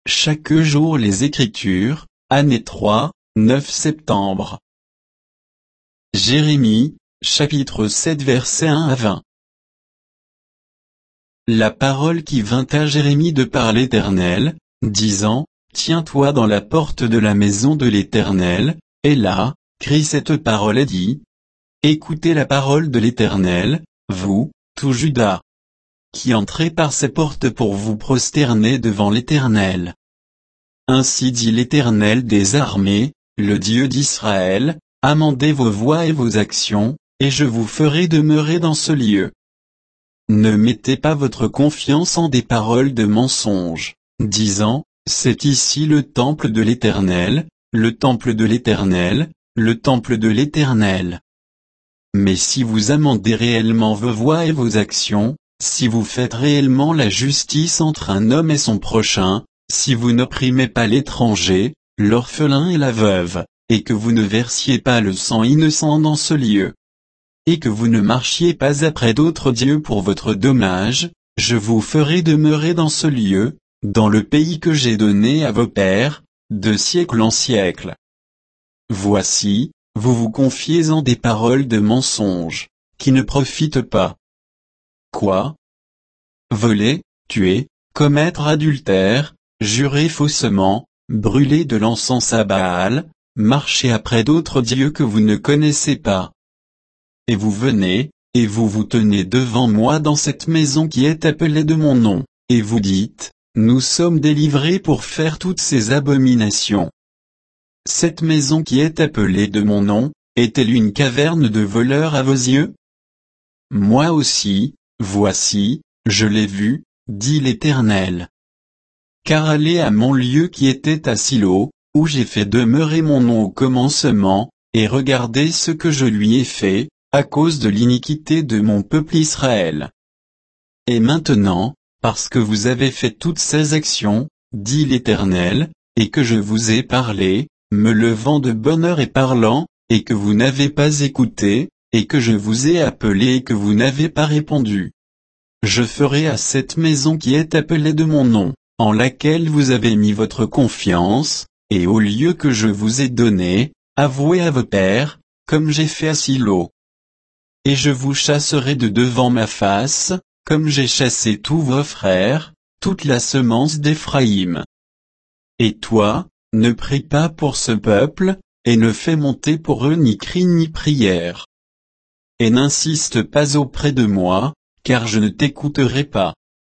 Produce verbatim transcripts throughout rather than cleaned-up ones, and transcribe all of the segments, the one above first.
chaque jour les Écritures, année trois, neuf septembre. Jérémie, chapitre sept versets un à vingt. La parole qui vint à Jérémie de par l'Éternel, disant, Tiens-toi dans la porte de la maison de l'Éternel, et là, crie cette parole et dit, Écoutez la parole de l'Éternel, vous, tout Juda, qui entrez par ces portes pour vous prosterner devant l'Éternel. Ainsi dit l'Éternel des armées, le Dieu d'Israël, amendez vos voies et vos actions, et je vous ferai demeurer dans ce lieu. Ne mettez pas votre confiance en des paroles de mensonge, disant, c'est ici le temple de l'Éternel, le temple de l'Éternel, le temple de l'Éternel. Mais si vous amendez réellement vos voies et vos actions, si vous faites réellement la justice entre un homme et son prochain, si vous n'opprimez pas l'étranger, l'orphelin et la veuve, et que vous ne versiez pas le sang innocent dans ce lieu, et que vous ne marchiez pas après d'autres dieux pour votre dommage, je vous ferai demeurer dans ce lieu, dans le pays que j'ai donné à vos pères, de siècle en siècle. Voici, vous vous confiez en des paroles de mensonges, qui ne profitent pas. Quoi? Voler, tuer, commettre adultère, jurer faussement, brûler de l'encens à Baal, marcher après d'autres dieux que vous ne connaissez pas. Et vous venez, et vous vous tenez devant moi dans cette maison qui est appelée de mon nom, et vous dites, nous sommes délivrés pour faire toutes ces abominations. Cette maison qui est appelée de mon nom, est-elle une caverne de voleurs à vos yeux? Moi aussi, voici, je l'ai vue, dit l'Éternel. Car allez à mon lieu qui était à Silo, où j'ai fait demeurer mon nom au commencement, et regardez ce que je lui ai fait, à cause de l'iniquité de mon peuple Israël. Et maintenant, parce que vous avez fait toutes ces actions, dit l'Éternel, et que je vous ai parlé, me levant de bonne heure et parlant, et que vous n'avez pas écouté, et que je vous ai appelé et que vous n'avez pas répondu. Je ferai à cette maison qui est appelée de mon nom, en laquelle vous avez mis votre confiance, et au lieu que je vous ai donné, avouez à vos pères, comme j'ai fait à Silo. Et je vous chasserai de devant ma face, comme j'ai chassé tous vos frères, toute la semence d'Éphraïm. Et toi, ne prie pas pour ce peuple, et ne fais monter pour eux ni cri ni prière. Et n'insiste pas auprès de moi, car je ne t'écouterai pas.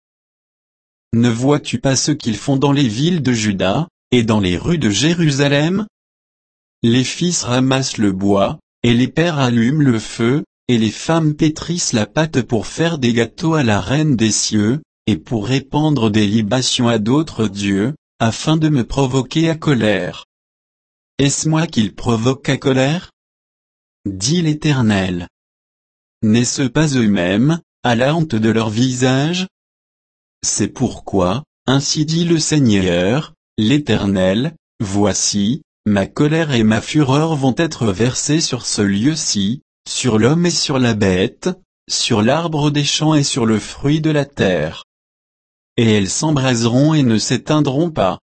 Ne vois-tu pas ce qu'ils font dans les villes de Juda, et dans les rues de Jérusalem? Les fils ramassent le bois, et les pères allument le feu, et les femmes pétrissent la pâte pour faire des gâteaux à la reine des cieux, et pour répandre des libations à d'autres dieux, afin de me provoquer à colère. Est-ce moi qu'ils provoquent à colère? Dit l'Éternel. N'est-ce pas eux-mêmes, à la honte de leur visage? C'est pourquoi, ainsi dit le Seigneur, l'Éternel, voici, ma colère et ma fureur vont être versées sur ce lieu-ci, sur l'homme et sur la bête, sur l'arbre des champs et sur le fruit de la terre. Et elles s'embraseront et ne s'éteindront pas.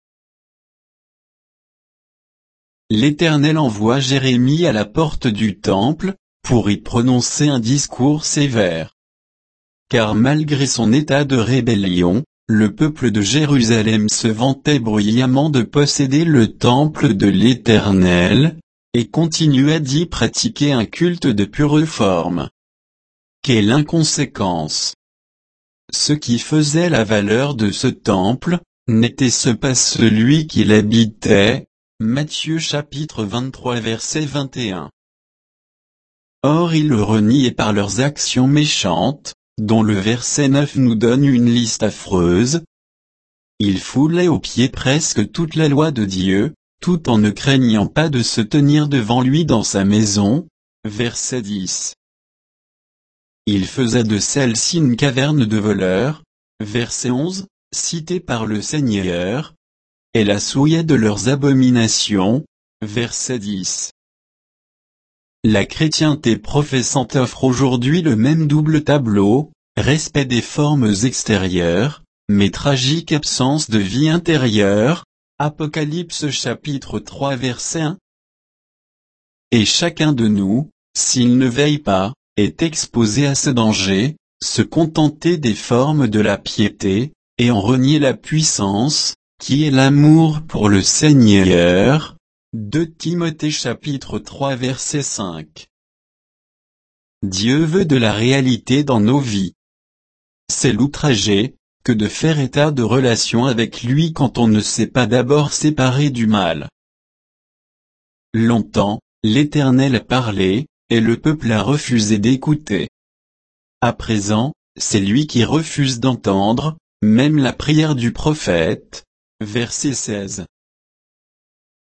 L'Éternel envoie Jérémie à la porte du temple, pour y prononcer un discours sévère. Car malgré son état de rébellion, le peuple de Jérusalem se vantait bruyamment de posséder le temple de l'Éternel, et continuait d'y pratiquer un culte de pure forme. Quelle inconséquence! Ce qui faisait la valeur de ce temple, n'était-ce pas celui qui l'habitait? Matthieu chapitre vingt-trois verset vingt et un. Or ils le reniaient par leurs actions méchantes, dont le verset neuf nous donne une liste affreuse. Ils foulaient aux pieds presque toute la loi de Dieu, tout en ne craignant pas de se tenir devant lui dans sa maison. Verset dix. Ils faisaient de celle-ci une caverne de voleurs. Verset onze, cité par le Seigneur. Et la souillaient de leurs abominations. Verset dix. La chrétienté professante offre aujourd'hui le même double tableau, respect des formes extérieures, mais tragique absence de vie intérieure. Apocalypse chapitre trois verset un. Et chacun de nous, s'il ne veille pas, est exposé à ce danger, se contenter des formes de la piété, et en renier la puissance, qui est l'amour pour le Seigneur. deux Timothée chapitre trois verset cinq. Dieu veut de la réalité dans nos vies. C'est l'outrager, que de faire état de relations avec lui quand on ne s'est pas d'abord séparé du mal. Longtemps, l'Éternel a parlé, et le peuple a refusé d'écouter. À présent, c'est lui qui refuse d'entendre, même la prière du prophète. Verset seize.